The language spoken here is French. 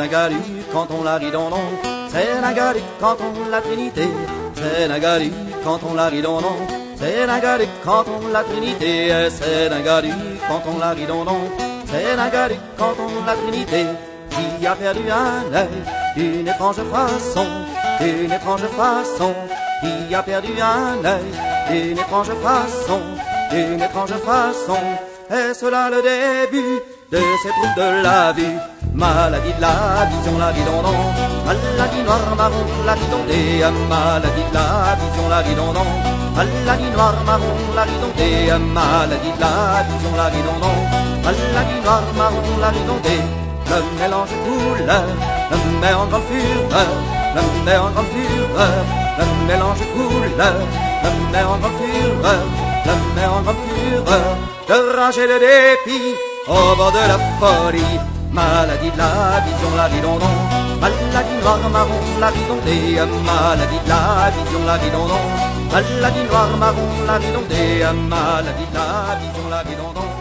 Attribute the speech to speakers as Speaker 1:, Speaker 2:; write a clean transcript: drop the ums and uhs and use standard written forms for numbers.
Speaker 1: Nagalu quand on la ridondon, c'est Nagalu quand on la Trinité, c'est Nagalu quand on la ridondon, c'est Nagalu quand on la Trinité, c'est Nagalu quand on la ridondon, c'est Nagalu quand on la Trinité, qui a perdu un œil d'une étrange façon, d'une étrange façon, qui a perdu un œil d'une étrange façon, d'une étrange façon. Est-ce là le début de ces troubles de la vue? Maladie de la vision, la ridondon, maladie noire marron, la ridondée, maladie de la vision, la ridondon, maladie noire marron, la ridondée, maladie de la vision, la ridondon, maladie noire marron, la ridondée. Le mélange couleur, le met en grande fureur, le met en grande fureur, le mélange couleur, le met en grande fureur, le met en grande fureur, de rage et de dépit, au bord de la folie. Maladie de la vision, la ridondon, maladie noire marron, la ridondée, maladie de la vision, la ridondon, maladie noire marron, la ridondée, maladie de la vision, la ridondon.